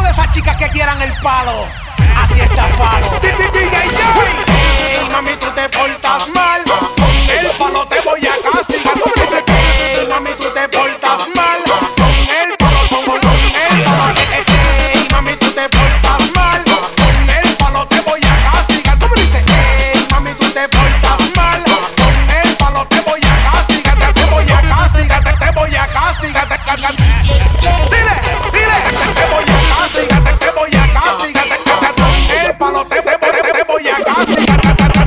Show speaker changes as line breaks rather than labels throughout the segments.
todas esas chicas que quieran el palo, aquí está Falo. Hey, mami, tú te portas mal, con el palo te voy a castigar. Tú me dices, hey, mami, tú te portas mal, con el palo, con el palo. Hey, mami, tú te portas mal, con el palo te voy a castigar. Tú me dices, hey, mami, tú te portas mal, con el palo te voy a castigar, te voy a castigar, te voy a castigar, dile, te voy a castigar, te voy a castigar, con el palo te voy a castigar.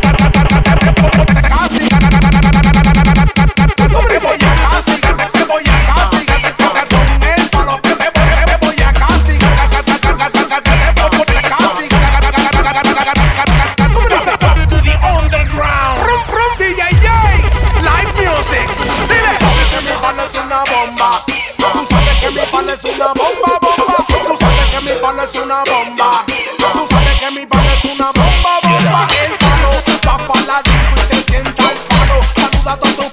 Es una bomba, bomba. Tú sabes que mi palo es una bomba. Tú sabes que mi palo es una bomba, bomba. El palo va para la disco y te sienta el palo. Saluda a todos tus